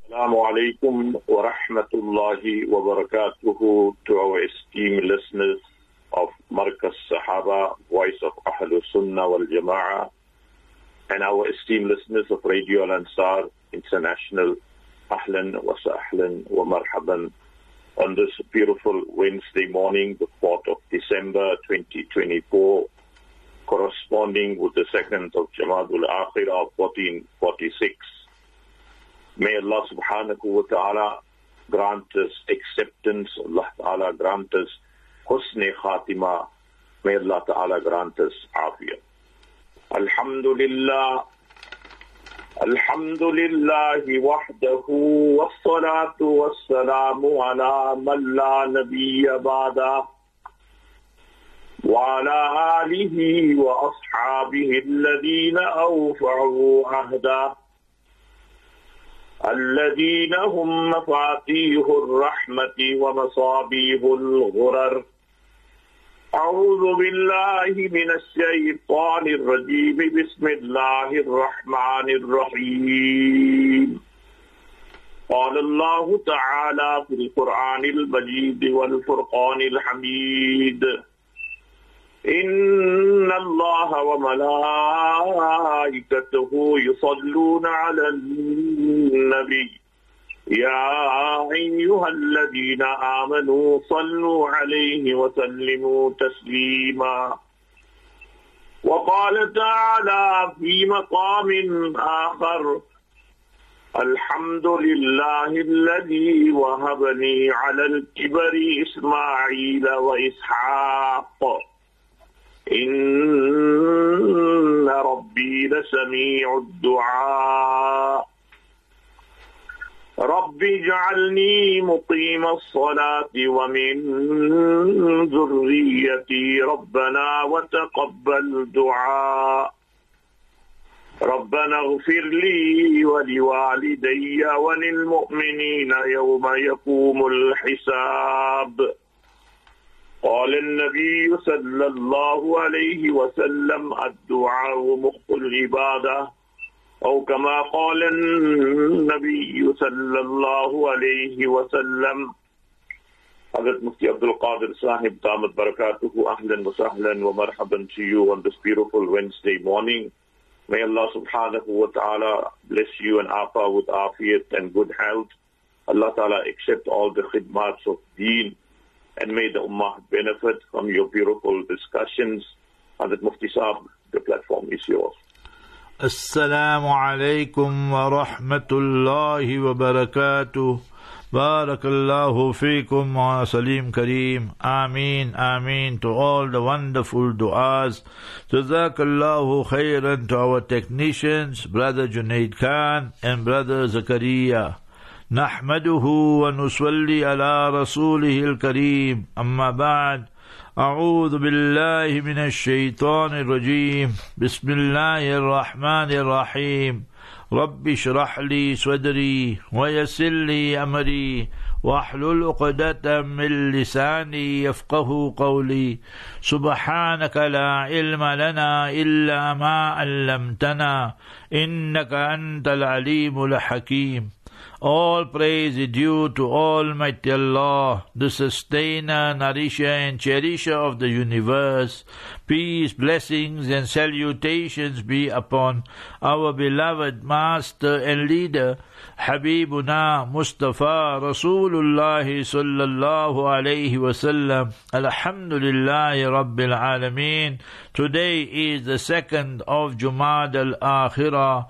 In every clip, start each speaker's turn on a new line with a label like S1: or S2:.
S1: Assalamu alaikum wa rahmatullahi wa barakatuhu to our esteemed listeners of Markaz Sahaba, Voice of Ahlul Sunnah wal Jama'ah, and our esteemed listeners of Radio Al-Ansar International. Ahlan wa sahlan wa marhaban on this beautiful Wednesday morning, the 4th of December 2024, corresponding with the 2nd of Jamadul Akhirah of 1446. May Allah subhanahu wa ta'ala grant us acceptance. Allah ta'ala grant us husn khatima. May Allah ta'ala grant us afiyah. Alhamdulillah. Alhamdulillahi wahdahu wassalatu wassalamu ala man la nabiyya ba'da wa ala alihi wa ashabihi alladhina awfa'u ahda الذين هم مفاتيح الرحمة ومصابيح الغرر. أعوذ بالله من الشيطان الرجيم. بسم الله الرحمن الرحيم. قال الله تعالى في القرآن المجيد والفرقان الحميد: إن الله وملائكته يصلون على النبي يا أيها الذين آمنوا صلوا عليه وسلموا تسليما. وقال تعالى في مقام آخر: الحمد لله الذي وهبني على الكبر إسماعيل وإسحاق إن ربي لسميع الدعاء. رب اجعلني مقيم الصلاة ومن ذريتي ربنا وتقبل دعاء. ربنا اغفر لي ولوالدي وللمؤمنين يوم يقوم الحساب. قال النبي صلى الله عليه وسلم: الدعاء مخ العبادة، أو كما قال النبي صلى الله عليه وسلم. Hazrat Mufti Abdul Qadir Sahib Damat Barakatuhu, ahlan wa sahlan wa marhaban to you on this beautiful Wednesday morning. May Allah subhanahu wa ta'ala bless you and Afa with afiyat and good health. Allah ta'ala accept all the khidmats of deen, and may the Ummah benefit from your beautiful discussions. Hazrat Mufti Sahib, the platform is yours.
S2: Assalamu alaikum wa rahmatullahi wa barakatuh. Barakallahu feekum wa salim kareem. Ameen, ameen to all the wonderful du'as. Jazakallahu khairan to our technicians, Brother Junaid Khan and Brother Zakaria. نحمده ونصلي على رسوله الكريم. أما بعد، أعوذ بالله من الشيطان الرجيم. بسم الله الرحمن الرحيم. رب اشرح لي صدري ويسر لي أمري واحلل عقدة من لساني يفقه قولي. سبحانك لا علم لنا إلا ما علمتنا إنك أنت العليم الحكيم. All praise is due to Almighty Allah, the sustainer, nourisher and cherisher of the universe. Peace, blessings and salutations be upon our beloved Master and Leader, Habibuna Mustafa Rasulullah sallallahu alayhi wasallam. Alhamdulillahi Rabbil Alameen. Today is the 2nd of Jumad al-Akhirah,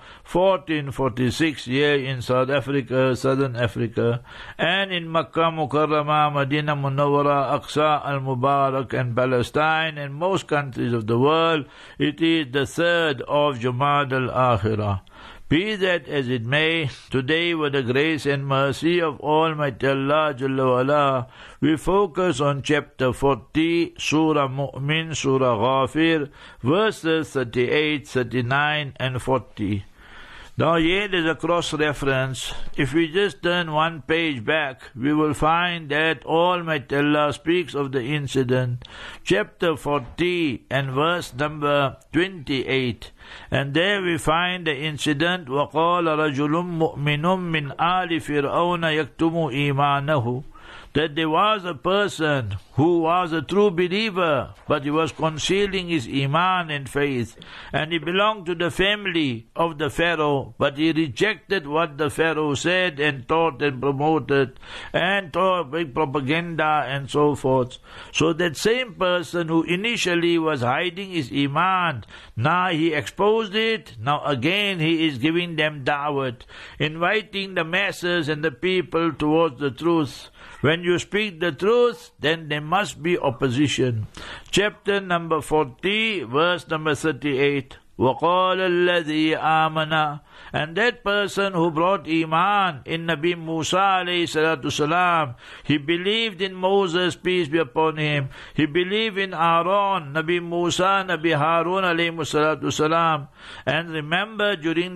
S2: 1446 year in South Africa, Southern Africa, and in Makkah Mukarramah, Medina Munawwara, Aqsa al-Mubarak and Palestine and most countries of the world. It is the 3rd of Jumad al-Akhirah. Be that as it may, today with the grace and mercy of Almighty Allah Jalla wa'ala, we focus on chapter 40, Surah Mu'min, Surah Ghafir, verses 38, 39 and 40. Now here is a cross-reference. If we just turn one page back, we will find that Almighty Allah speaks of the incident, chapter 40 and verse number 28. And there we find the incident, وَقَالَ رَجُلٌ مُؤْمِنٌ مِّنْ آلِ فِرْعَوْنَ يَكْتُمُ إِيمَانَهُ, that there was a person who was a true believer, but he was concealing his iman and faith, and he belonged to the family of the Pharaoh, but he rejected what the Pharaoh said and taught and promoted, and taught big propaganda and so forth. So that same person who initially was hiding his iman, now he exposed it, now again he is giving them da'wat, inviting the masses and the people towards the truth. When you speak the truth, then there must be opposition. Chapter number 40, verse number 38. وَقَالَ الَّذِي آمَنَ, and that person who brought Iman in Nabi Musa alayhi salatu salam, he believed in Moses, peace be upon him. He believed in Aaron, Nabi Musa, Nabi Harun alayhi salatu salam. And remember, during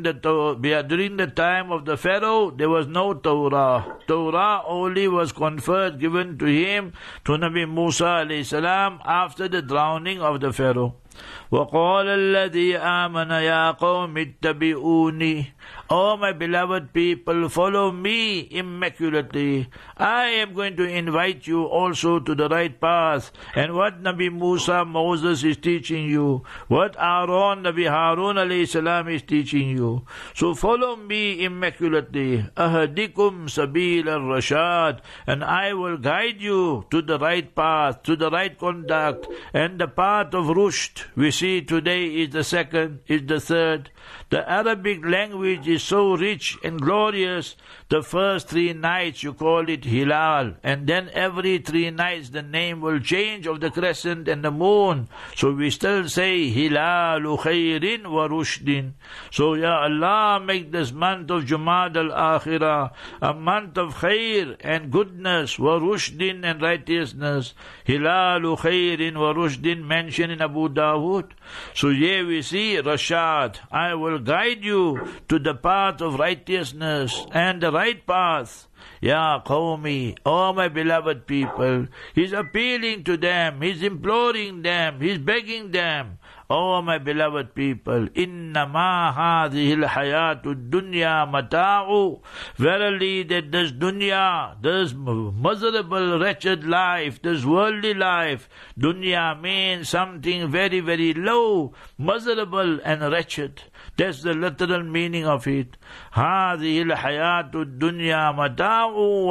S2: the time of the Pharaoh, there was no Torah. Torah only was conferred, given to him, to Nabi Musa alayhi salam, after the drowning of the Pharaoh. وَقَالَ الَّذِي آمَنَ يَا قَوْمِ اتَّبِعُونِي, O my beloved people, follow me immaculately. I am going to invite you also to the right path. And what Nabi Musa, Moses is teaching you, what Aaron, Nabi Harun alayhi salam is teaching you. So follow me immaculately. أَهَدِكُمْ سَبِيلَ الرَّشَادِ, and I will guide you to the right path, to the right conduct, and the path of rushd. We see today is the second, is the third. The Arabic language is so rich and glorious. The first 3 nights you call it Hilal, and then every 3 nights the name will change of the crescent and the moon. So we still say Hilalu Khairin wa Rushdin. So Ya Allah, make this month of Jumad al-Akhirah a month of khair and goodness, wa Rushdin and righteousness. Hilalu Khairin wa Rushdin mentioned in Abu Dawood. So here we see Rashad. I will guide you to the path of righteousness and the right path. Ya Qawmi, O my beloved people. He's appealing to them, he's imploring them, he's begging them. O my beloved people, innama hadhihi al-hayatu dunya mata'u. Verily that this dunya, this miserable, wretched life, this worldly life, dunya means something very, very low, miserable and wretched. That's the literal meaning of it. هذه الحياة الدنيا متاع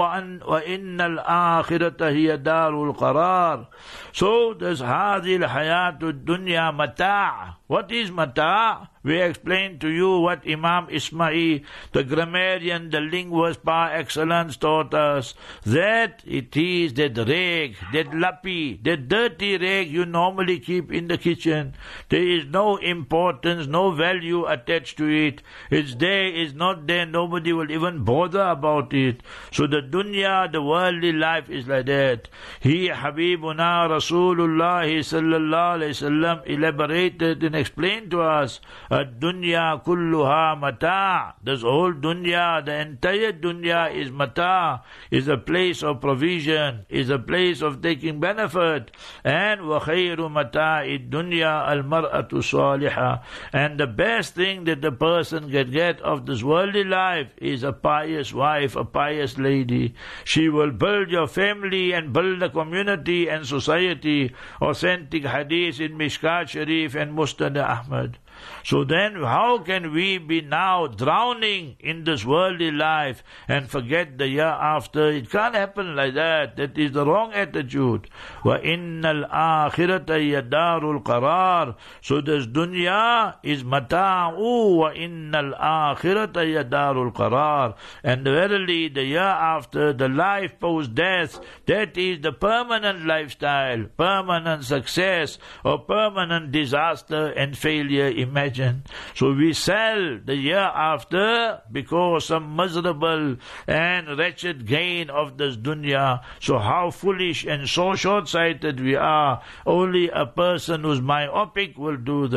S2: وإن الآخرة هي دار القرار. So this هذه الحياة الدنيا متاع. What is mata'? We explained to you what Imam Ismail, the grammarian, the linguist par excellence, taught us. That it is that rag, that lappy, that dirty rag you normally keep in the kitchen. There is no importance, no value attached to it. It's there, it's not there, nobody will even bother about it. So the dunya, the worldly life is like that. He, Habibuna Rasulullah sallallahu alayhi wasallam, elaborated and explained to us, Dunya kulluha mata'. This whole dunya, the entire dunya is mata', is a place of provision, is a place of taking benefit. And wa khayru mata'i dunya al-mar'atu salihah. And the best thing that the person can get of this worldly life is a pious wife, a pious lady. She will build your family and build the community and society. Authentic hadith in Mishkat Sharif and Musnad Ahmad. So then how can we be now drowning in this worldly life and forget the year after? It can't happen like that. That is the wrong attitude. وَإِنَّ الْآخِرَةَ يَدَارُ الْقَرَارِ. So this dunya is mata'u وَإِنَّ الْآخِرَةَ يَدَارُ الْقَرَارِ. And verily the year after, the life post-death, that is the permanent lifestyle, permanent success or permanent disaster and failure. Imagine. So we sell the year after because some miserable and wretched gain of this dunya. So how foolish and so short-sighted we are. Only a person who's myopic will do that.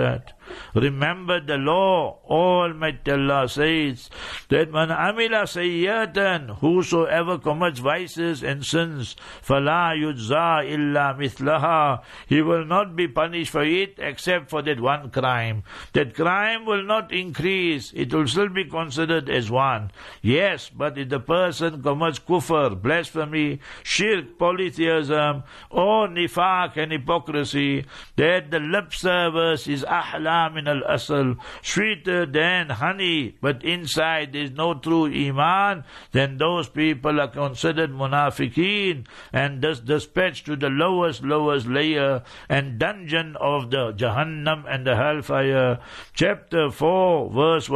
S2: Remember the law. Almighty Allah says that man amila sayyatan, whosoever commits vices and sins, fala yujza illa mithlaha, he will not be punished for it except for that one crime. That crime will not increase. It will still be considered as one. Yes, but if the person commits kufr, blasphemy, shirk, polytheism, or nifaq and hypocrisy, that the lip service is ahla min al-asl, sweeter than honey, but inside there is no true iman, then those people are considered munafiqeen and thus dispatched to the lowest layer and dungeon of the Jahannam and the hellfire. Chapter 4, verse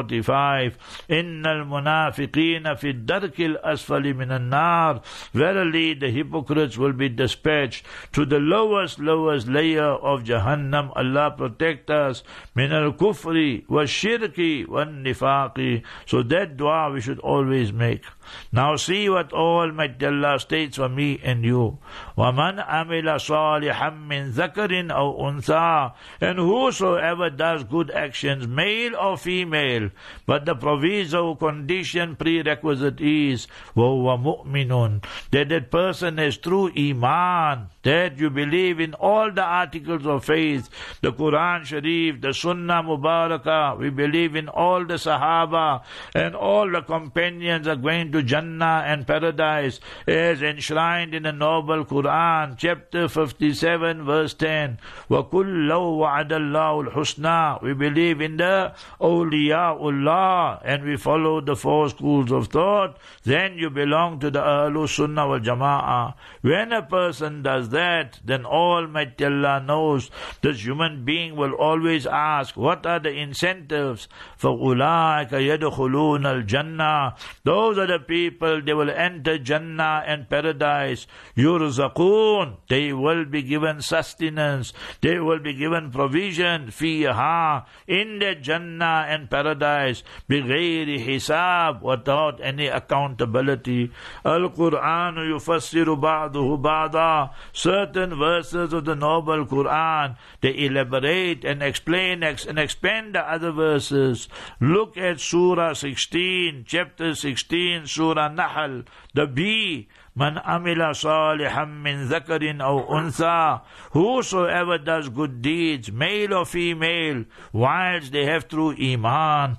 S2: 145. Innal munafiqina fi darkil asfali minan nar. Verily the hypocrites will be dispatched to the lowest layer of Jahannam. Allah protect us min al-kufri wa shirki wa nifaqi. So that dua we should always make. Now see what Almighty Allah states for me and you. وَمَنْ عَمِلَ صَالِحًا مِّن ذَكَرٍ أَوْ أُنْثَىٰ. And whosoever does good actions, male or female, but the proviso, condition, prerequisite is وَهُوَ مُؤْمِنٌ, that person has true iman, that you believe in all the articles of faith, the Quran Sharif, the Sunnah Mubarakah, we believe in all the Sahaba, and all the companions are going to Jannah and paradise, as enshrined in the noble Quran, chapter 57, verse 10. وَكُلَّوْ وَعَدَ اللَّهُ الْحُسْنَى. We believe in the awliyaullah, and we follow the four schools of thought. Then you belong to the Ahlus Sunnah wal Jama'ah. When a person does that, then Almighty Allah knows this human being will always ask, what are the incentives? فَأُولَٰئِكَ يَدْخُلُونَ الْجَنَّةِ. Those are the people, they will enter Jannah and paradise. يُرْزَقُونَ. They will be given sustenance. They will be given provision. فِيهَا. In the Jannah and paradise. بِغَيْرِ حِسَاب. Without any accountability. Al-Quran yufassiru ba'duhu ba'da. Certain verses of the noble Quran, they elaborate and explain and expand the other verses. Look at Surah 16, chapter 16, Surah Nahl, the bee. Man amila salihan min dhakarin aw untha. Whosoever does good deeds, male or female, whilst they have true iman,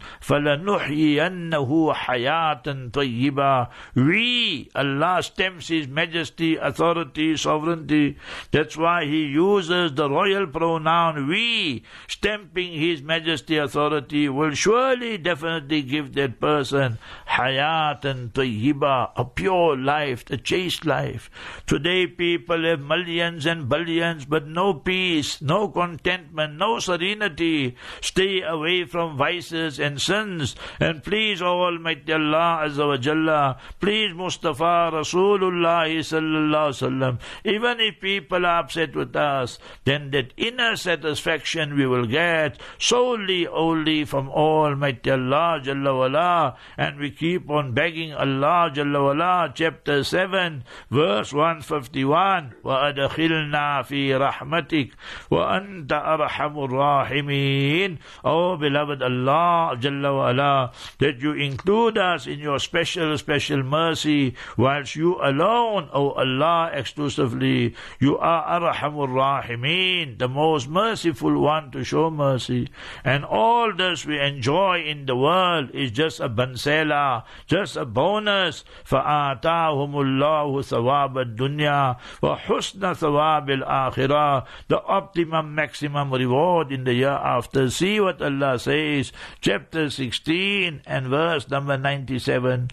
S2: فَلَنُحْيِيَنَّهُ حَيَاةً طَيِّبًا. We, Allah stamps His majesty, authority, sovereignty. That's why He uses the royal pronoun we, stamping His majesty, authority, will surely, definitely give that person hayatan tayyiba, a pure life, a chaste life. Today people have millions and billions, but no peace, no contentment, no serenity. Stay away from vices and sins, and please Almighty Allah Azza wa Jalla, please Mustafa Rasulullah Sallallahu Alaihi Wasallam. Even if people are upset with us, then that inner satisfaction we will get solely only from Almighty Allah Jalla wala. And we keep on begging Allah Jalla wala, chapter 7, verse 151, وَأَدْخِلْنَا فِي رَحْمَتِكَ وَأَنْتَ أَرْحَمُ الرَّاحِمِينَ. Oh beloved Allah Jalla wala, that you include us in your special mercy, whilst you alone, O Allah, exclusively, you are Arhamur Rahimin, the most merciful one to show mercy. And all this we enjoy in the world is just a bansela, just a bonus. فَآتَاهُمُ اللَّهُ ثَوَابَ الدُّنْيَا وَحُسْنَ ثَوَابِ الْآخِرَةِ. The optimum, maximum reward in the year after. See what Allah says, chapter 16 and verse number 97.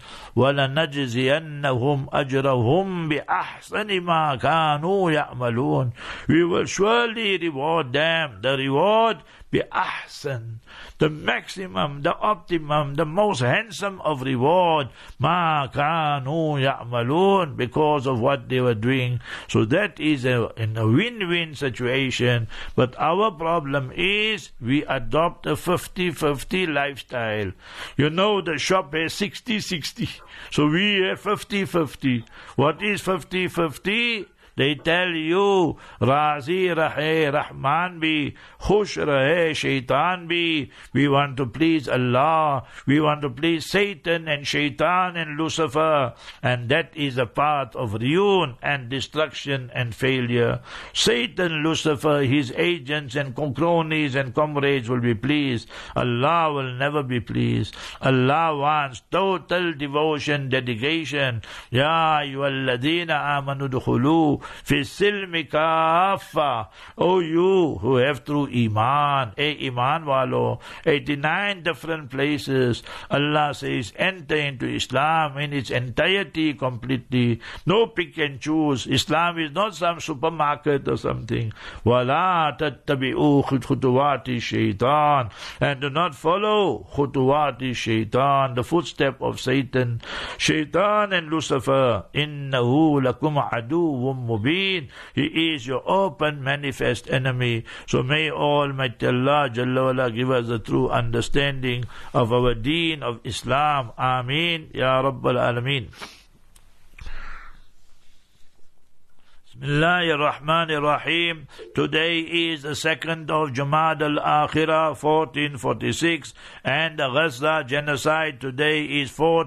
S2: وَلَنَجْزِيَنَّهُمْ أَجْرَهُمْ بِأَحْسَنِ مَا كَانُوا يَعْمَلُونَ. We will surely reward them. The reward بِأَحْسَنِ, the maximum, the optimum, the most handsome of reward, مَا كَانُوا يَعْمَلُونَ, because of what they were doing. So that is in a win-win situation. But our problem is we adopt a 50-50 lifestyle. You know, the shop has 60-60. So we have 50-50. What is 50-50? They tell you, Razi rahe Rahman bhi, Khush rahe Shaitan bhi. We want to please Allah. We want to please Satan and Shaitan and Lucifer. And that is a path of ruin and destruction and failure. Satan, Lucifer, his agents and cronies and comrades will be pleased. Allah will never be pleased. Allah wants total devotion, dedication. Ya ayyuhalladhina amanu dukhulu fi silmi kaffa. Oh, you who have true iman, iman walo, 89 different places. Allah says, enter into Islam in its entirety, completely. No pick and choose. Islam is not some supermarket or something. Wala tattabi'u khutuwati shaitan. And do not follow khutuwati shaitan, the footstep of Satan. Shaitan and Lucifer. Innahu lakum aduwwum mubin. He is your open, manifest enemy. So may Almighty Allah Jalla wala give us the true understanding of our deen of Islam. Ameen. Ya Rabbal Alameen. Bismillahir Rahmanir Rahim. Today is the 2nd of Jumad al-Akhirah, 1446, and the Gaza genocide today is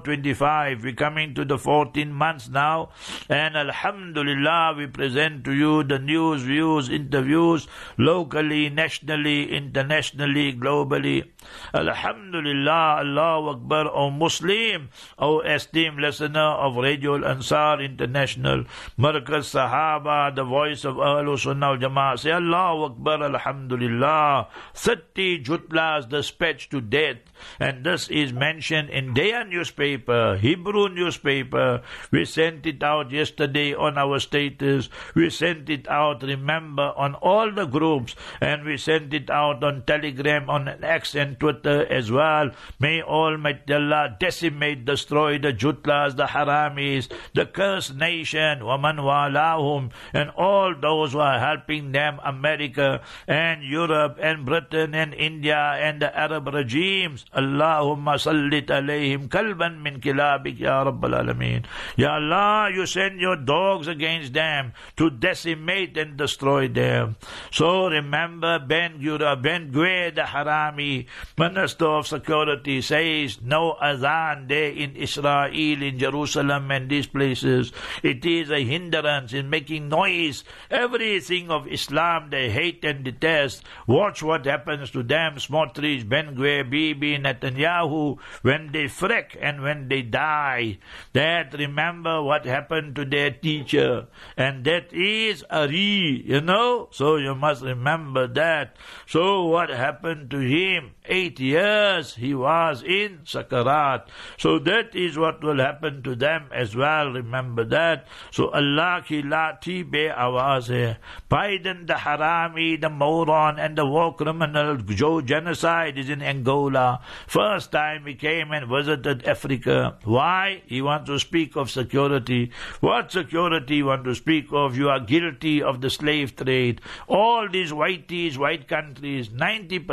S2: 425. We're coming to the 14 months now, and Alhamdulillah, we present to you the news, views, interviews, locally, nationally, internationally, globally. Alhamdulillah, Allahu Akbar, O Muslim, O esteemed listener of Radio Al-Ansar International, Markaz Sahaba, the voice of Ahlul Sunnah wal Jama'ah. Say Allahu Akbar, Alhamdulillah. 30 Jutlas dispatched to death. And this is mentioned in their newspaper, Hebrew newspaper. We sent it out yesterday on our status. We sent it out, remember, on all the groups. And we sent it out on Telegram, on X and Twitter as well. May Almighty Allah decimate, destroy the Jutlas, the Haramis, the cursed nation, Waman Walahum, and all those who are helping them, America and Europe and Britain and India and the Arab regimes. Allahumma sallit alayhim kalban min kilabik, Ya Rabbal Alameen. Ya Allah, you send your dogs against them to decimate and destroy them. So remember, Ben Gvir, the Harami, Minister of Security, says no azan there in Israel, in Jerusalem and these places. It is a hindrance in making noise. Everything of Islam they hate and detest. Watch what happens to them, Smotrich, Ben Gvir, Bibi, Netanyahu, when they freak and when they die. That remember what happened to their teacher. And that is Ari, you know. So you must remember that. So what happened to him? 8 years he was in Sakarat. So that is what will happen to them as well. Remember that. So Allah ki lati be awaz hai. Biden, the Harami, the moron and the war criminal Joe genocide is in Angola. First time he came and visited Africa. Why? He wants to speak of security. What security you want to speak of? You are guilty of the slave trade. All these whiteies, white countries, 90%,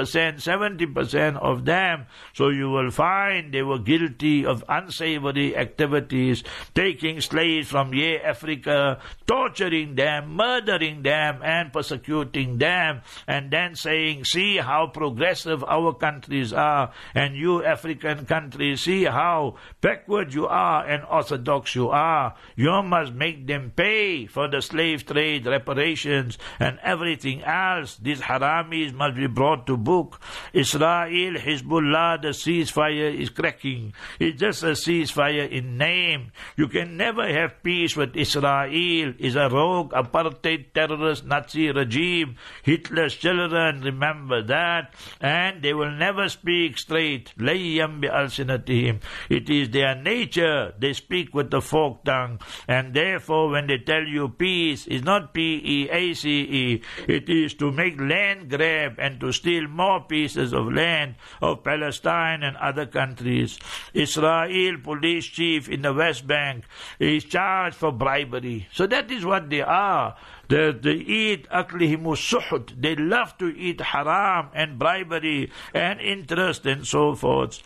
S2: 70% of them. So you will find they were guilty of unsavory activities, taking slaves from Africa, torturing them, murdering them, and persecuting them, and then saying, see how progressive our countries are, and you African countries, see how backward you are and orthodox you are. You must make them pay for the slave trade, reparations, and everything else. These haramis must be brought to book. Israel, Hezbollah, the ceasefire is cracking. It's just a ceasefire in name. You can never have peace with Israel. It's a rogue, apartheid, terrorist, Nazi regime. Hitler's children, remember that. And they will never speak straight. Layyam bi alsinatihim. It is their nature. They speak with the forked tongue. And therefore, when they tell you peace, it's not P-E-A-C-E. It is to make land grab and to steal more pieces of land of Palestine and other countries. Israel police chief in the West Bank is charged for bribery. So that is what they are. They eat aklihimu suhut. They love to eat haram and bribery and interest and so forth.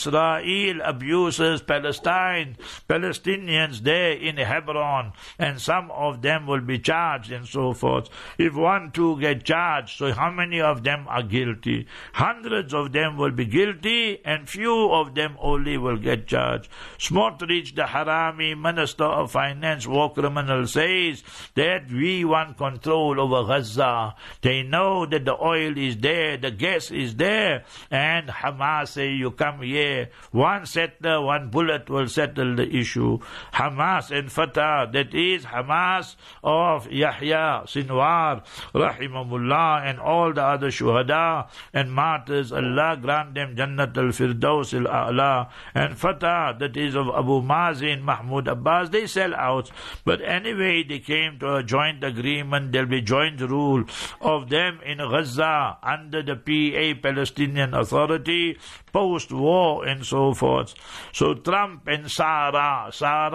S2: Israel abuses Palestine, Palestinians there in Hebron, and some of them will be charged and so forth. If 1, 2 get charged, so how many of them are guilty? Hundreds of them will be guilty, and few of them only will get charged. Smotrich, the Harami Minister of Finance, war criminal, says that we want control over Gaza. They know that the oil is there, the gas is there, and Hamas say, you come here. One settler, one bullet will settle the issue. Hamas and Fatah, that is Hamas of Yahya Sinwar, rahimahullah, and all the other shuhada and martyrs, Allah grant them Jannat al-Firdaus al-A'la, and Fatah, that is of Abu Mazin, Mahmoud Abbas, they sell out. But anyway, they came to a joint agreement. There'll be joint rule of them in Gaza under the PA, Palestinian Authority, post-war and so forth. So Trump and Sarah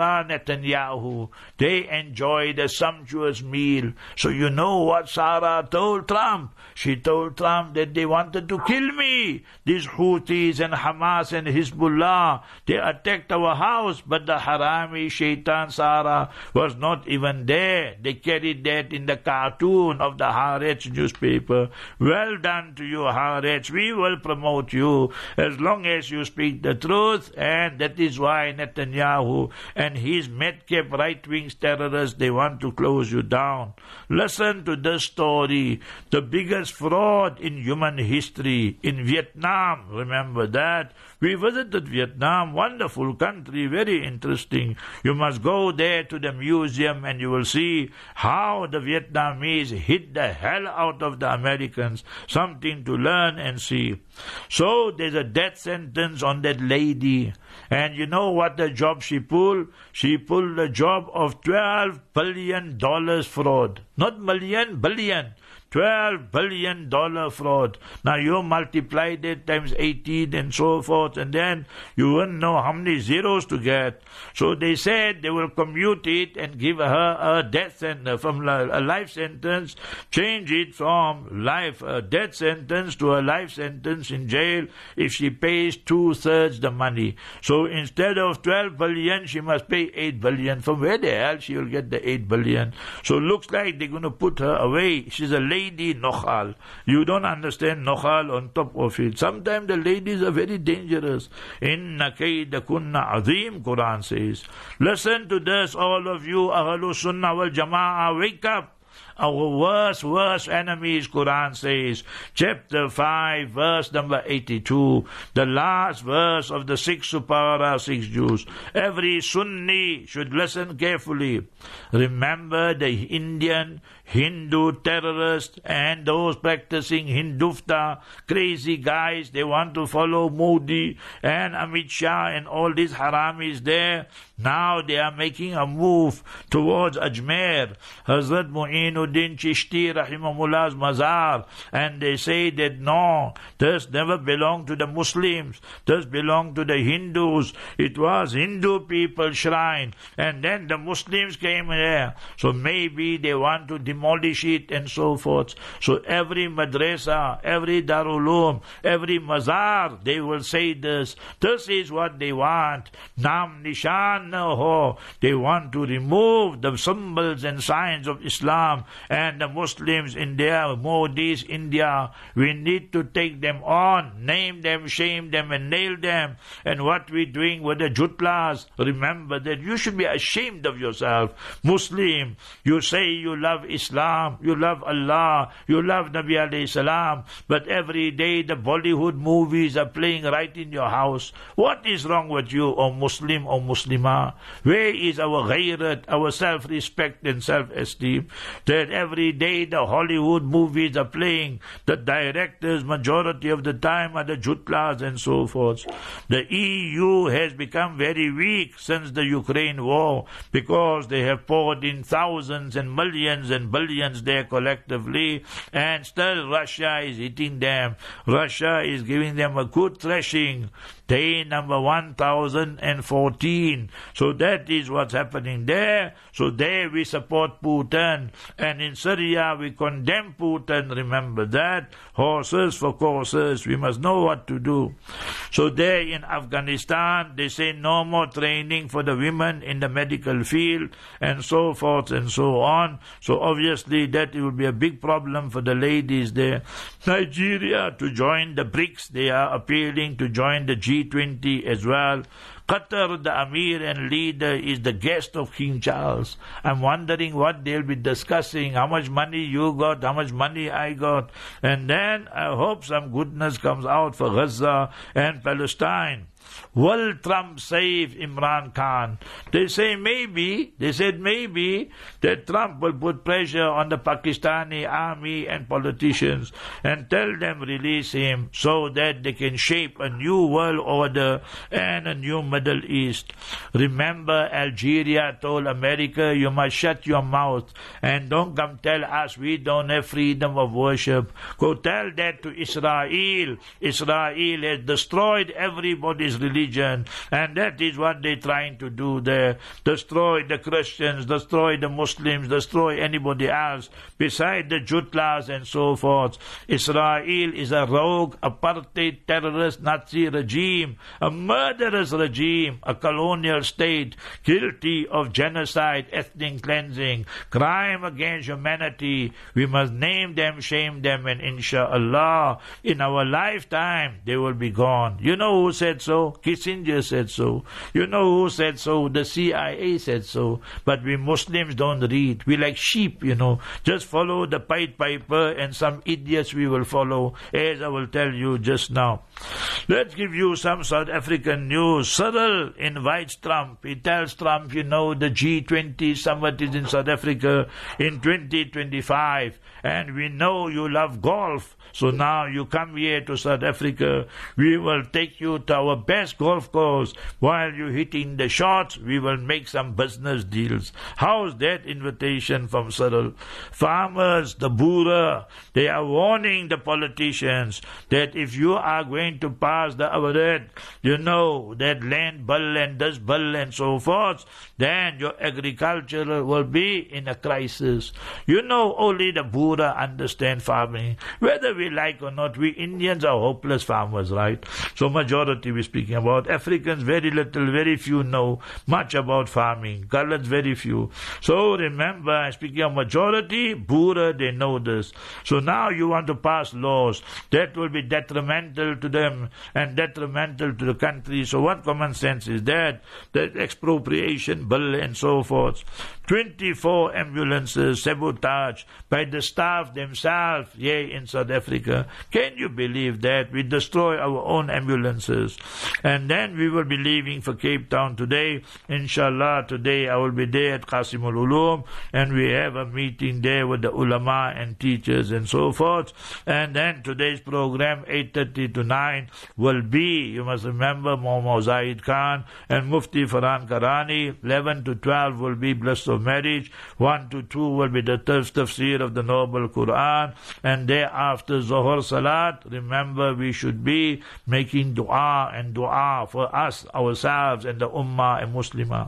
S2: Netanyahu, they enjoyed a sumptuous meal. So you know what Sarah told Trump? She told Trump that they wanted to kill me. These Houthis and Hamas and Hezbollah, they attacked our house, but the Harami Shaitan Sarah was not even there. They carried that in the cartoon of the Haaretz newspaper. Well done to you, Haaretz. We will promote you as long as you speak the truth, and that is why Netanyahu and his madcap right-wing terrorists, they want to close you down. Listen to this story. The biggest fraud in human history in Vietnam. Remember that? We visited Vietnam, wonderful country, very interesting. You must go there to the museum and you will see how the Vietnamese hit the hell out of the Americans. Something to learn and see. So there's a death sentence on that lady. And you know what the job she pulled? She pulled the job of $12 billion fraud. Not million, billion. $12 billion fraud. Now you multiply that times 18 and so forth, and then you won't know how many zeros to get. So they said they will commute it and give her a death sentence, from a life sentence, change it from death sentence to a life sentence in jail if she pays 2/3 the money. So instead of 12 billion, she must pay 8 billion. From where the hell she will get the 8 billion? So looks like they're going to put her away. She's a lady Nokhal. You don't understand Nokhal on top of it. Sometimes the ladies are very dangerous. Inna kayda kunna azim, Quran says. Listen to this, all of you, Ahlus Sunnah wal Jama'ah, wake up. Our worst enemies, Quran says, chapter 5, verse number 82, the last verse of the 6th Supara, 6 Jews. Every Sunni should listen carefully. Remember the Indian, Hindu terrorists and those practicing Hindufta, crazy guys, they want to follow Modi and Amit Shah and all these haramis there. Now they are making a move towards Ajmer, Hazrat Mu'inuddin Chishti Rahimahullah's mazar, and they say that no, this never belonged to the Muslims, this belonged to the Hindus. It was Hindu people's shrine, and then the Muslims came there. So maybe they want to demolish it and so forth. So every madrasa, every Darul Uloom, every mazar, they will say this. This is what they want. Nam Nishan no ho. They want to remove the symbols and signs of Islam and the Muslims in their Modi's India. We need to take them on, name them, shame them, and nail them. And what we're doing with the Jutlas, remember that you should be ashamed of yourself. Muslim, you say you love Islam, you love Allah, you love Nabi alayhi salam, but every day the Bollywood movies are playing right in your house. What is wrong with you, O Muslim, O Muslimah? Where is our ghayrat, our self-respect and self-esteem? That every day the Hollywood movies are playing, the directors majority of the time are the Jutlas and so forth. The EU has become very weak since the Ukraine war because they have poured in thousands and millions and billions there collectively, and still Russia is eating them. Russia is giving them a good thrashing. day number 1014. So that is what's happening there. So there we support Putin, and in Syria we condemn Putin. Remember that. Horses for courses. We must know what to do. So there in Afghanistan, they say no more training for the women in the medical field, and so forth and so on. So obviously that will be a big problem for the ladies there. Nigeria to join the BRICS. They are appealing to join the G20 as well. Qatar, the Amir and leader, is the guest of King Charles. I'm wondering what they'll be discussing, how much money you got, how much money I got. And then I hope some goodness comes out for Gaza and Palestine. Will Trump save Imran Khan? They said maybe that Trump will put pressure on the Pakistani army and politicians and tell them release him so that they can shape a new world order and a new Middle East. Remember, Algeria told America, you must shut your mouth and don't come tell us we don't have freedom of worship. Go tell that to Israel. Israel has destroyed everybody's religion, and that is what they're trying to do there. Destroy the Christians, destroy the Muslims, destroy anybody else beside the Jutlas and so forth. Israel is a rogue, apartheid, terrorist, Nazi regime, a murderous regime, a colonial state, guilty of genocide, ethnic cleansing, crime against humanity. We must name them, shame them, and inshallah, in our lifetime, they will be gone. You know who said so? Kissinger said so. You know who said so? The CIA said so. But we Muslims don't read. We like sheep, Just follow the Pied Piper and some idiots we will follow, as I will tell you just now. Let's give you some South African news. Cyril invites Trump. He tells Trump, the G20 summit is in South Africa in 2025. And we know you love golf. So now you come here to South Africa. We will take you to our best golf course. While you're hitting the shots, we will make some business deals. How's that invitation from Cyril? Farmers, the Boere, they are warning the politicians that if you are going to pass the award, that land bill and this bill and so forth, then your agriculture will be in a crisis. Only the Boere understand farming. Whether we like or not, we Indians are hopeless farmers, right? So majority we're speaking about. Africans, very little, very few know much about farming. Gulats, very few. So remember, speaking of majority, Boere, they know this. So now you want to pass laws that will be detrimental to them and detrimental to the country. So what common sense is that? That expropriation bill and so forth. 24 ambulances sabotaged by the staff themselves here in South Africa. Can you believe that? We destroy our own ambulances. And then we will be leaving for Cape Town today. Inshallah, today I will be there at Qasimul Ulum, and we have a meeting there with the ulama and teachers and so forth. And then today's program, 8:30 to 9, will be, you must remember, Mohammad Zahid Khan and Mufti Farhan Karani. 11 to 12 will be Bliss of Marriage. 1 to 2 will be the tafsir of the Noble Quran. And thereafter, Zohar Salat. Remember, we should be making dua for us, ourselves, and the Ummah and Muslimah.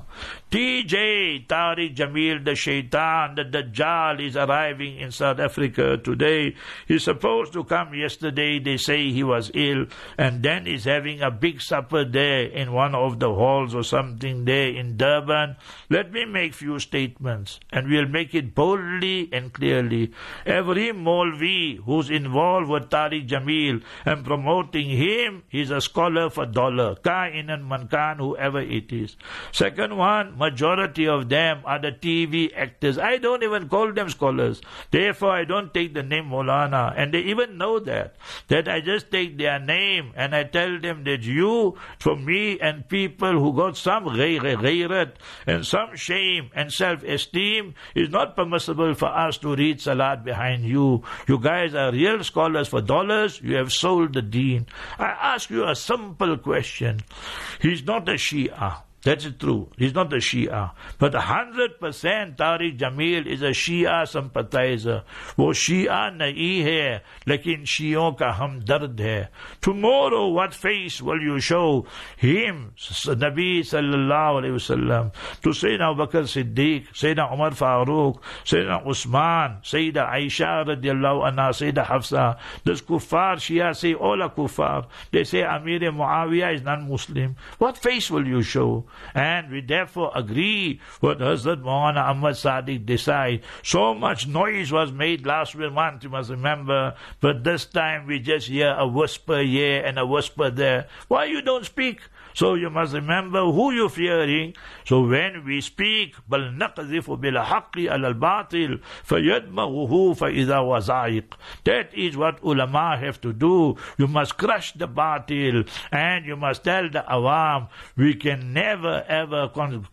S2: TJ, Tariq Jamil, the Shaitan, the Dajjal, is arriving in South Africa today. He's supposed to come yesterday. They say he was ill, and then he's having a big supper there in one of the halls or something there in Durban. Let me make few statements, and we'll make it boldly and clearly. Every Maulvi who's involved with Tariq Jamil and promoting him, he's a scholar for dollar. Kain and Mankan, whoever it is. Second one, majority of them are the TV actors. I don't even call them scholars. Therefore, I don't take the name Maulana. And they even know that I just take their name and I tell them that you, for me and people who got some ghayrat and some shame and self-esteem, is not permissible for us to read Salat behind you. You guys are real scholars for dollars. You have sold the deen. I ask you a simple question. He's not a Shia. That's true. He's not a Shia. But 100% Tariq Jamil is a Shia sympathizer. वो Shia नहीं है, लेकिन Shion का हमदर्द है. Tomorrow, what face will you show him, Nabi sallallahu alayhi wasallam, to Sayyidina Abu Bakr Siddiq, Sayyidina Umar Farooq, Sayyidina Usman, Sayyida Aisha radiallahu anha, Sayyida Hafsa. This kuffar Shia say all are kuffar. They say Amir Muawiyah is non-Muslim. What face will you show? And we therefore agree what Hazrat Maulana Ahmad Sadiq decide. So much noise was made last month, you must remember, but this time we just hear a whisper here and a whisper there. Why you don't speak? So you must remember who you're fearing. So when we speak, بَلْ نَقْذِفُ بِالْحَقِّ عَلَى الْبَاطِلِ فَيَدْمَغُهُ فَإِذَا وَزَائِقٌ. That is what ulama have to do. You must crush the batil and you must tell the awam, we can never ever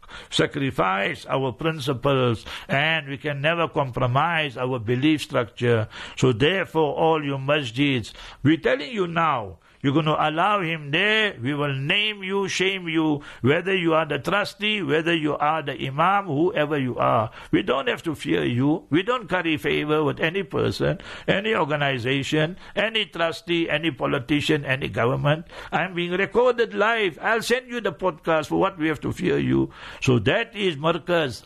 S2: sacrifice our principles and we can never compromise our belief structure. So therefore all you masjids, we're telling you now, you're going to allow him there, we will name you, shame you, whether you are the trustee, whether you are the imam, whoever you are. We don't have to fear you. We don't curry favor with any person, any organization, any trustee, any politician, any government. I'm being recorded live. I'll send you the podcast for what we have to fear you. So that is Markaz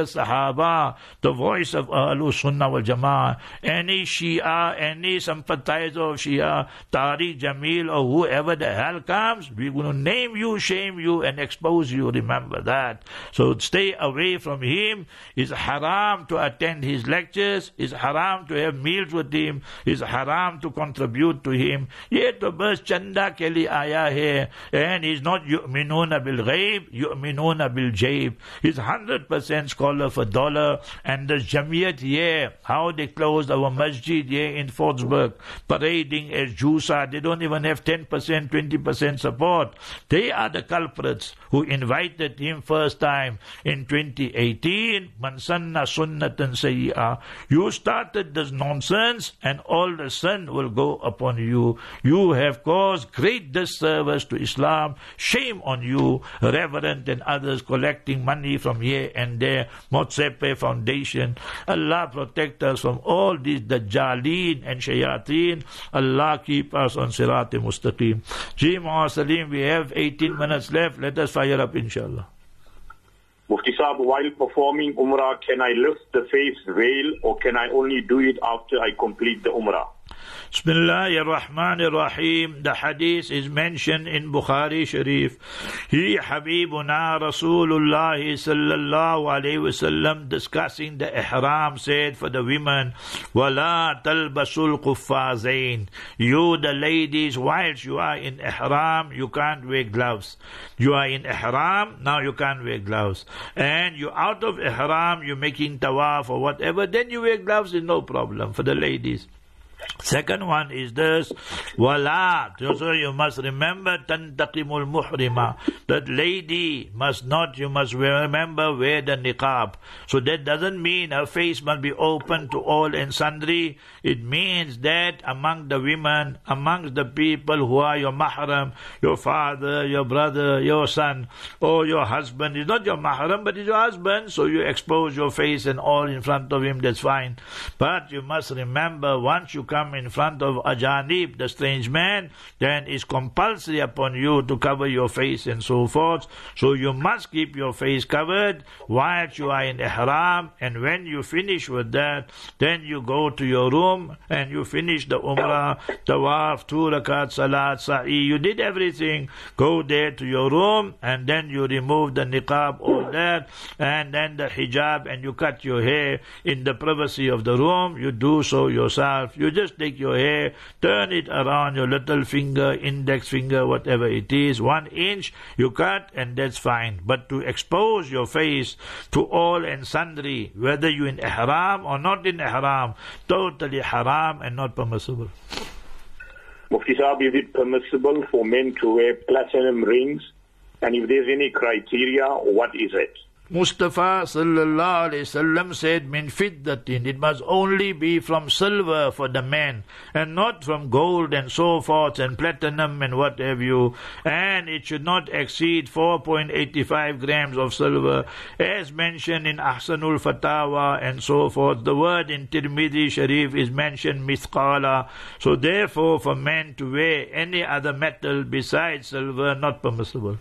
S2: Sahaba, the voice of Ahlus Sunnah wal Jama'ah. Any Shia, any sympathizer of Shia, Tariq Jamil, or whoever the hell comes, we're going to name you, shame you, and expose you. Remember that. So stay away from him. It's haram to attend his lectures. It's haram to have meals with him. It's haram to contribute to him. Ye to bas chanda ke liye aaya hai. And he's not yu'minuna bil ghaib, yu'minuna bil jayb. He's 100% scholar for dollar. And the Jamiyat here, how they closed our masjid here in Fortsburg, parading as Jusa, they don't even have 10%, 20% support. They are the culprits who invited him first time in 2018. Man sanna sunnatan sayyi'ah. You started this nonsense and all the sin will go upon you. You have caused great disservice to Islam. Shame on you, Reverend and others collecting money from here and there. Motsepe Foundation. Allah protect us from all these Dajjaleen and Shayateen. Allah keep us on Sirat Mustaqim. Ji Salim, we have 18 minutes left. Let us fire up, inshallah.
S1: Mufti Saab, while performing Umrah, can I lift the face veil or can I only do it after I complete the Umrah?
S2: Bismillahir Rahmanir Rahim. The hadith is mentioned in Bukhari Sharif. He Habibuna Rasulullah sallallahu alayhi wasallam discussing the ihram said for the women, Wala talbasul quffazain. You the ladies, whilst you are in ihram, you can't wear gloves. You are in ihram, now you can't wear gloves. And you out of ihram, you're making tawaf or whatever, then you wear gloves, is no problem for the ladies. Second one is this, wala. So you must remember, tantaqimul muhrima. That lady must not, you must remember, wear the niqab. So that doesn't mean her face must be open to all and sundry. It means that among the women, amongst the people who are your mahram, your father, your brother, your son, or your husband, is not your mahram, but is your husband, so you expose your face and all in front of him, that's fine. But you must remember, once you come in front of Ajanib, the strange man, then it's compulsory upon you to cover your face and so forth. So you must keep your face covered while you are in ihram, and when you finish with that, then you go to your room and you finish the umrah, tawaf, 2 rakat, salat, sa'i, you did everything. Go there to your room and then you remove the niqab, all that, and then the hijab, and you cut your hair in the privacy of the room. You do so yourself. You just take your hair, turn it around your little finger, index finger, whatever it is, 1 inch, you cut, and that's fine. But to expose your face to all and sundry, whether you're in ihram or not in ihram, totally haram and not permissible.
S1: Mufti Saab, is it permissible for men to wear platinum rings? And if there's any criteria, what is it?
S2: Mustafa sallallahu alaihi wasallam said, min fiddatin, it must only be from silver for the men, and not from gold and so forth, and platinum and what have you, and it should not exceed 4.85 grams of silver, as mentioned in Ahsanul Fatawa and so forth. The word in Tirmidhi Sharif is mentioned mithqala, so therefore for men to wear any other metal besides silver, not permissible.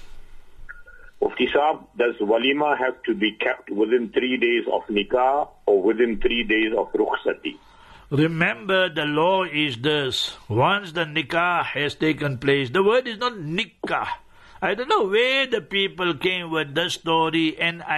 S1: Mufti Saab, does walima have to be kept within 3 days of nikah or within 3 days of rukhsati?
S2: Remember, the law is this. Once the nikah has taken place, the word is not nikah. I don't know where the people came with the story,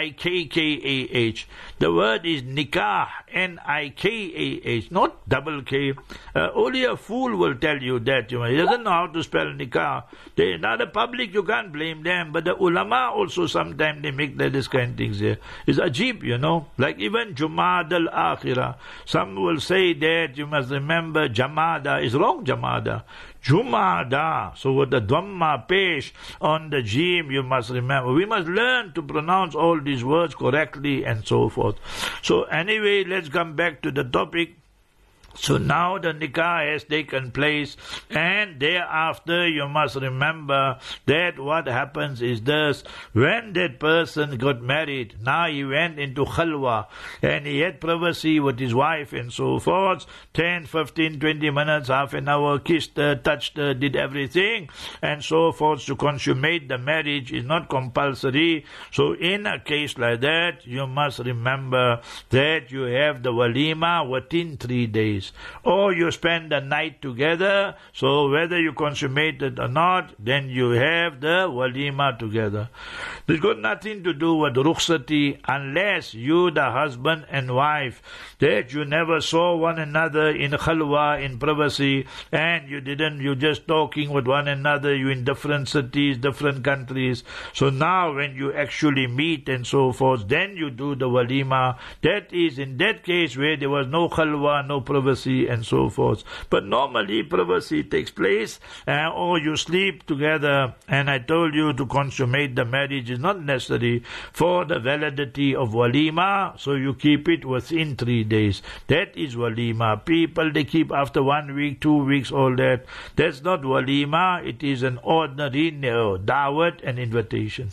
S2: Nikkah. The word is nikah, Nikkah, not double K. Only a fool will tell you that. He doesn't know how to spell nikah. Now the public, you can't blame them, but the ulama also sometimes they make this kind of things here. It's ajib, like even Jumad al-Akhirah. Some will say that you must remember Jamada is wrong, Jamada. Jumada. So with the Dhamma pesh on the Jim, you must remember. We must learn to pronounce all these words correctly and so forth. So anyway, let's come back to the topic. So now the nikah has taken place, and thereafter you must remember that what happens is this: when that person got married, now he went into khalwa, and he had privacy with his wife and so forth, 10, 15, 20 minutes, half an hour, kissed her, touched her, did everything, and so forth. To consummate the marriage is not compulsory. So in a case like that, you must remember that you have the walima within 3 days. Or you spend the night together, so whether you consummate it or not, then you have the walima together. It's got nothing to do with rukhsati, unless you, the husband and wife, that you never saw one another in khalwa, in privacy, and you're just talking with one another, you in different cities, different countries. So now when you actually meet and so forth, then you do the walima. That is in that case where there was no khalwa, no privacy and so forth. But normally privacy takes place, or you sleep together, and I told you to consummate the marriage is not necessary for the validity of walima, so you keep it within 3 days. That is walima. People, they keep after 1 week, 2 weeks, all that. That's not walima. It is an ordinary dawat and invitation.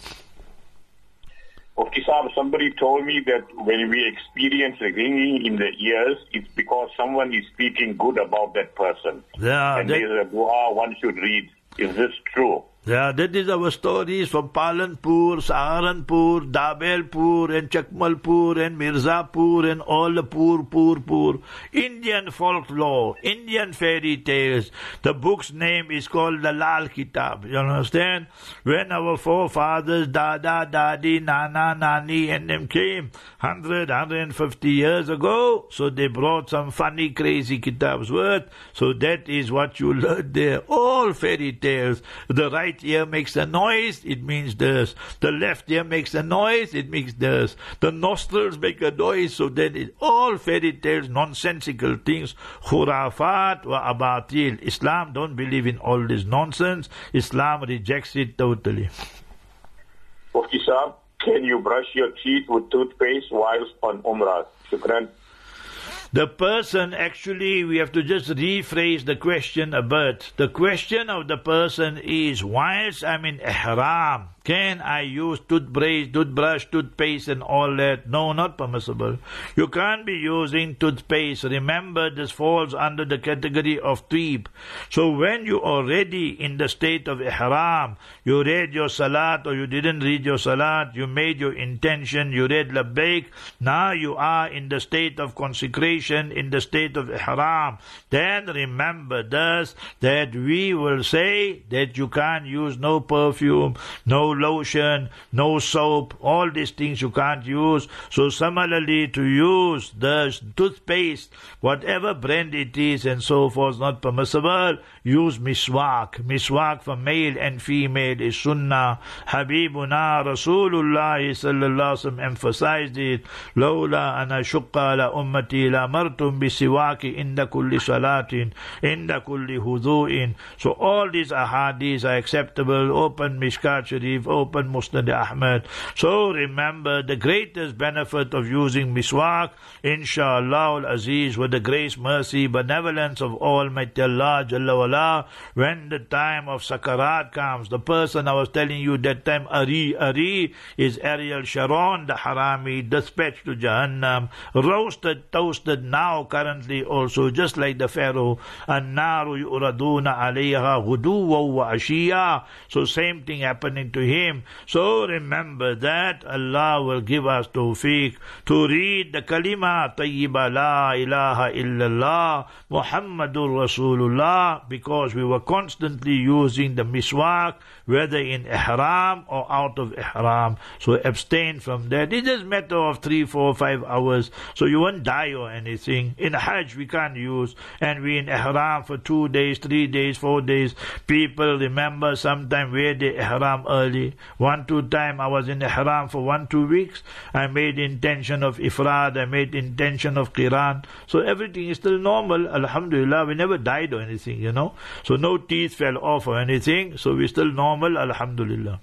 S1: Mufti Saab, somebody told me that when we experience ringing in the ears, it's because someone is speaking good about that person.
S2: Yeah,
S1: and there's a dua one should read. Is this true?
S2: Yeah, that is our stories from Palanpur, Saharanpur, Dabelpur and Chakmalpur and Mirzapur and all the Pur. Indian folklore, Indian fairy tales. The book's name is called the Lal Kitab. You understand? When our forefathers, Dada, Dadi, Nana, Nani and them came 150 years ago, so they brought some funny, crazy kitabs worth. So that is what you learn there. All fairy tales. The right ear makes a noise, it means this. The left ear makes a noise, it means this. The nostrils make a noise, so then it's all fairy tales, nonsensical things. Khurafat wa abatil. Islam don't believe in all this nonsense. Islam rejects it totally.
S1: Mufti Saab, can you brush your teeth with toothpaste whilst on Umrah? Shukran.
S2: The person, actually, we have to just rephrase the question a bit. The question of the person is, whilst I'm in ihram, can I use toothbrush, toothpaste and all that? No, not permissible. You can't be using toothpaste. Remember, this falls under the category of teeb. So when you are already in the state of ihram, you read your salat or you didn't read your salat, you made your intention, you read labbaik, now you are in the state of consecration, in the state of ihram. Then remember this, that we will say that you can't use no perfume, no lotion, no soap, all these things you can't use. So similarly, to use the toothpaste, whatever brand it is and so forth, not permissible. Use miswak. Miswak for male and female is sunnah. Habibuna Rasulullah sallallahu alaihi wasallam emphasized it. Lawla ana shukka la ummati la martum bisiwaki inda kulli salatin, inda kulli hudu'in. So all these ahadiths are acceptable. Open Mishkat Sharif Sharif, open Musnad Ahmad. So remember the greatest benefit of using miswak, inshallah al-aziz, with the grace, mercy, benevolence of Almighty Allah Jalla wala, when the time of Sakarat comes. The person I was telling you that time, Ari is Ariel Sharon, the Harami, dispatched to Jahannam, roasted, toasted now currently also, just like the Pharaoh. An-naru yu'raduna alayha ghuduwan wa ashiya. So same thing happening to him. So remember that Allah will give us tawfiq to read the kalima tayyiba la ilaha illallah Muhammadur Rasulullah, because we were constantly using the miswak, whether in ihram or out of ihram. So abstain from that. It's just a matter of 3, 4, 5 hours. So you won't die or anything. In Hajj we can't use, and we in ihram for 2 days, 3 days, 4 days. People remember sometime wear the ihram early. 1-2 time I was in ihram for 1-2 weeks. I made intention of ifrad, I made intention of qiran. So everything is still normal. Alhamdulillah, we never died or anything, you know. So no teeth fell off or anything. So we're still normal, alhamdulillah.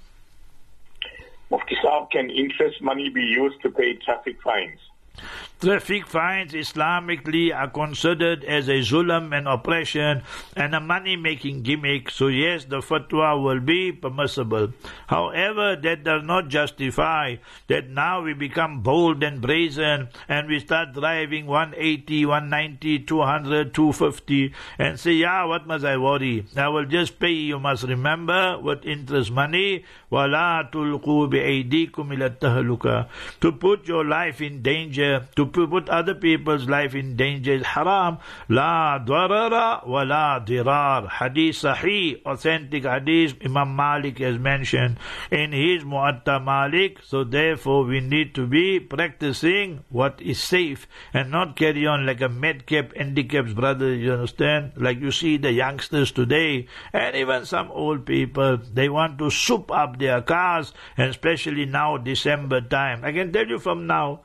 S1: Mufti Saab, can interest money be used to pay traffic fines?
S2: Traffic fines Islamically are considered as a zulm and oppression and a money-making gimmick. So yes, the fatwa will be permissible. However, that does not justify that now we become bold and brazen and we start driving 180, 190, 200, 250 and say, yeah, what must I worry? I will just pay. You must remember with interest money, وَلَا تُلْقُوا بِأَيْدِيكُمْ إِلَى التَّهْلُكَةِ. To put your life in danger, to put other people's life in danger is haram. La dwarara wa la dirar. Hadith sahih, authentic hadith, Imam Malik has mentioned in his Muatta Malik. So therefore we need to be practicing what is safe and not carry on like a madcap, handicapped brother, you understand? Like you see the youngsters today and even some old people, they want to soup up their cars, and especially now December time. I can tell you from now,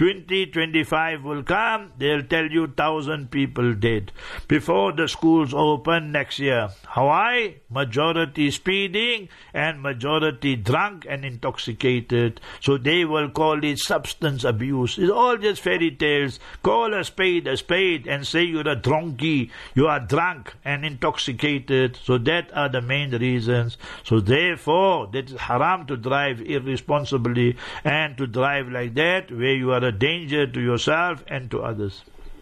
S2: 2025 will come, they'll tell you 1,000 people dead before the schools open next year. Why? Majority speeding and majority drunk and intoxicated. So they will call it substance abuse. It's all just fairy tales. Call a spade and say you're a drunkie, you are drunk and intoxicated. So that are the main reasons. So therefore, that is haram to drive irresponsibly and to drive like that where you are a danger to yourself and to others.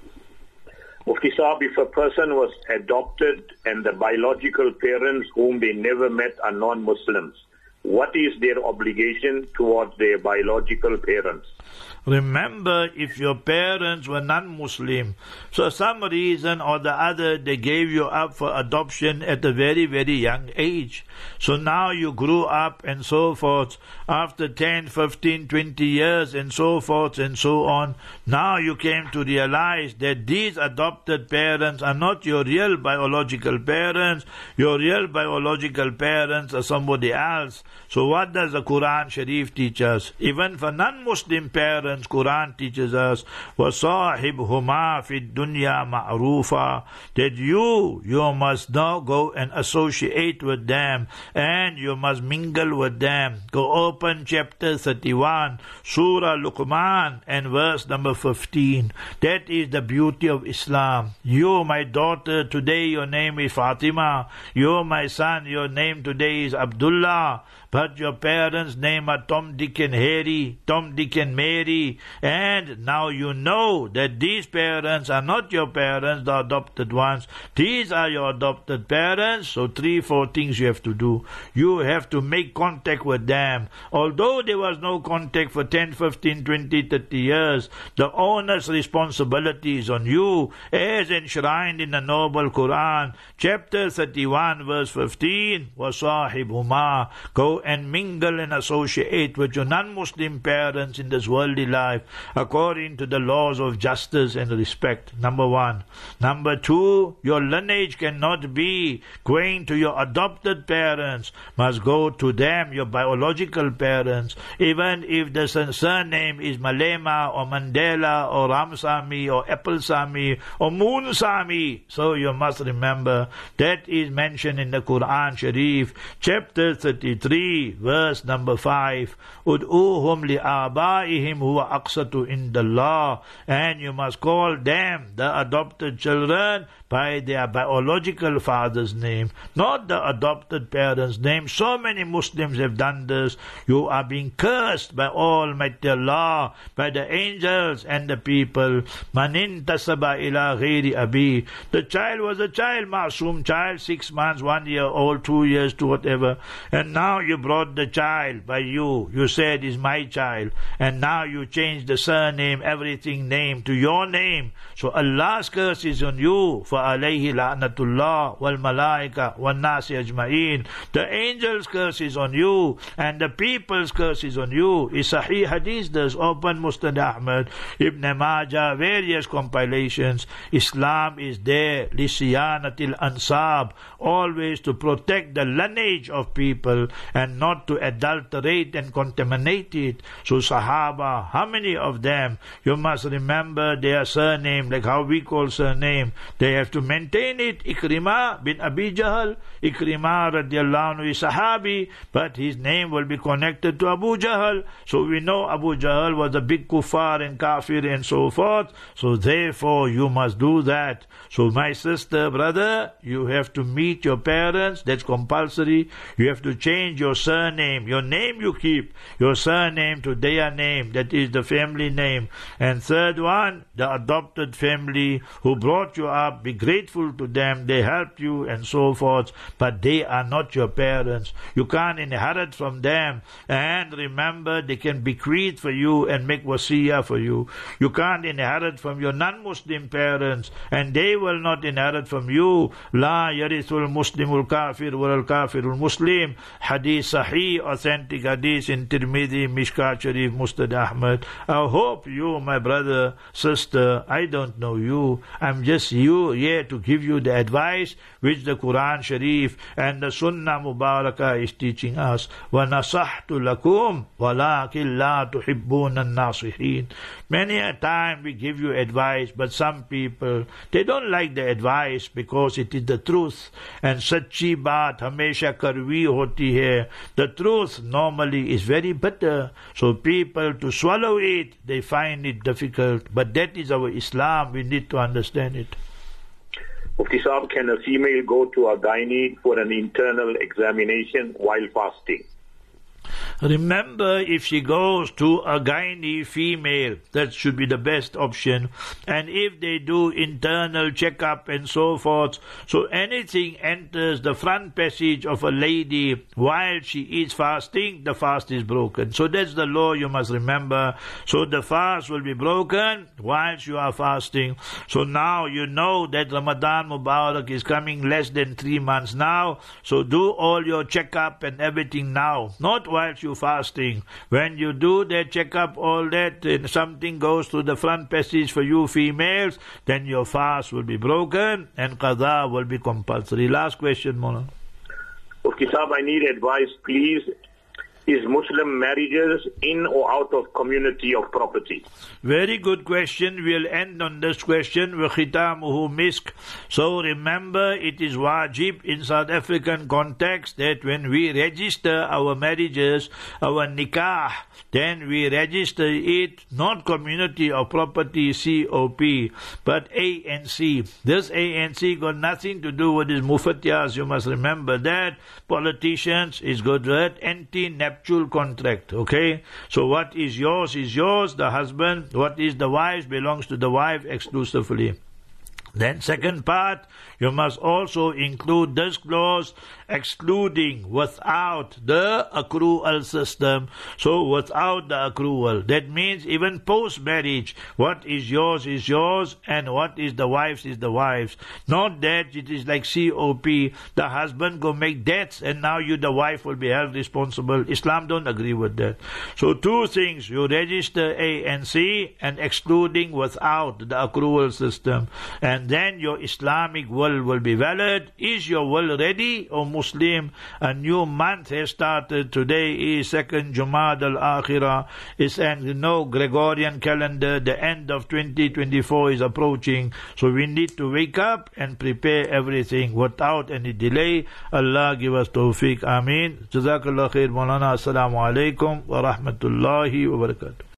S1: Mufti Saab, if a person was adopted and the biological parents whom they never met are non-Muslims, what is their obligation towards their biological parents?
S2: Remember, if your parents were non-Muslim, so some reason or the other they gave you up for adoption at a very, very young age. So now you grew up and so forth. After 10, 15, 20 years and so forth and so on, now you came to realize that these adopted parents are not your real biological parents. Your real biological parents are somebody else. So what does the Quran Sharif teach us? Even for non-Muslim parents, Quran teaches us, وَصَاحِبْهُمَا فِي الدُّنْيَا مَعْرُوفًا, that you must now go and associate with them and you must mingle with them. Go open chapter 31, Surah Luqman and verse number 15. That is the beauty of Islam. You, my daughter, today your name is Fatima. You, my son, your name today is Abdullah. But your parents' name are Tom, Dick and Harry, Tom, Dick and Mary. And now you know that these parents are not your parents, the adopted ones. These are your adopted parents. So 3-4 things you have to do. You have to make contact with them. Although there was no contact for 10, 15, 20, 30 years, the owner's responsibility is on you, as enshrined in the noble Quran. Chapter 31, verse 15, وَصَاحِبْهُمَا, go and mingle and associate with your non-Muslim parents in this worldly life according to the laws of justice and respect. Number 1. Number 2, your lineage cannot be going to your adopted parents, must go to them, your biological parents, even if the surname is Malema or Mandela or Ramsamy or Applesamy or Moonsamy. So you must remember that is mentioned in the Quran Sharif, chapter 33, 3, verse number 5. Ud'uhum li'abaihim huwa aqsatu indallah. And you must call them, the adopted children, by their biological father's name, not the adopted parent's name. So many Muslims have done this. You are being cursed by Almighty Allah, by the angels and the people. Manin tasaba ila ghairi abi. The child was a child, Masoom child, 6 months, 1 year old, 2 years, to whatever. And now you brought the child by you. You said is my child. And now you change the surname, everything name to your name. So Allah's curse is on you. فَعَلَيْهِ لَعْنَةُ اللَّهِ وَالْمَلَائِكَةِ وَالنَّاسِ أَجْمَعِينَ. The angel's curse is on you, and the people's curse is on you. Is Sahih Hadith, this open Musnad Ahmad, Ibn Majah, various compilations. Islam is there, لِسِيَانَةِ الْأَنْصَابِ, always to protect the lineage of people and not to adulterate and contaminate it. So Sahaba, how many of them? You must remember their surname, like how we call surname. They have to maintain it. Ikrimah bin Abi Jahl, Ikrimah radiallahu anhu is Sahabi, but his name will be connected to Abu Jahl. So we know Abu Jahl was a big kuffar and kafir and so forth. So therefore you must do that. So my sister, brother, you have to meet your parents. That's compulsory. You have to change your surname. Your name you keep, your surname to their name. That is the family name. And third one, the adopted family who brought you up, be grateful to them. They helped you and so forth, but they are not your parents. You can't inherit from them. And remember, they can bequeath for you and make wasiyah for you. You can't inherit from your non-Muslim parents, and they will not inherit from you. La yarithul muslimul kafir wal kafirul muslim. Hadith Sahih, authentic hadith in Tirmidhi, Mishkat Sharif, Musnad Ahmad. I hope you, my brother, sister, I don't know you. I'm just you here to give you the advice which the Quran Sharif and the Sunnah Mubarakah is teaching us. وَنَصَحْتُ لَكُمْ وَلَكِنْ لَا تُحِبُّونَ النَّاصِحِينَ. Many a time we give you advice, but some people, they don't like the advice because it is the truth. And sachi baat hamesha karwi hoti hai. The truth normally is very bitter. So people, to swallow it, they find it difficult. But that is our Islam. We need to understand it.
S1: Mufti Saab, can a female go to a gynae for an internal examination while fasting?
S2: Remember, if she goes to a gynae female, that should be the best option. And if they do internal checkup and so forth, so anything enters the front passage of a lady while she is fasting, the fast is broken. So that's the law you must remember. So the fast will be broken whilst you are fasting. So now you know that Ramadan Mubarak is coming less than 3 months now. So do all your checkup and everything now, not whilst you fasting. When you do that checkup, all that, and something goes to the front passage for you females, then your fast will be broken and qada will be compulsory. Last question, Mona.
S1: Mufti Saab, I need advice, please. Is Muslim marriages in or out of community of property?
S2: Very good question. We'll end on this question. وَخِتَامُهُ misk. So remember, it is wajib in South African context that when we register our marriages, our nikah, then we register it not community of property, COP, but ANC. This ANC got nothing to do with these mufatiyas. You must remember that. Politicians is good at anti-nuptial contract, okay? So what is yours, the husband. What is the wife's belongs to the wife exclusively. Then second part, you must also include this clause, excluding without the accrual system. So without the accrual, that means even post-marriage, what is yours, and what is the wife's is the wife's. Not that it is like COP, the husband go make debts and now you, the wife, will be held responsible. Islam don't agree with that. So two things, you register A and C, and excluding without the accrual system. And and then your Islamic will be valid. Is your will ready, O Muslim? A new month has started. Today is 2nd Jumad al-Akhirah. It's Gregorian calendar. The end of 2024 is approaching. So we need to wake up and prepare everything without any delay. Allah give us tawfiq. Ameen. Jazakallah khair, Maulana. Assalamu alaikum wa rahmatullahi wa barakatuh.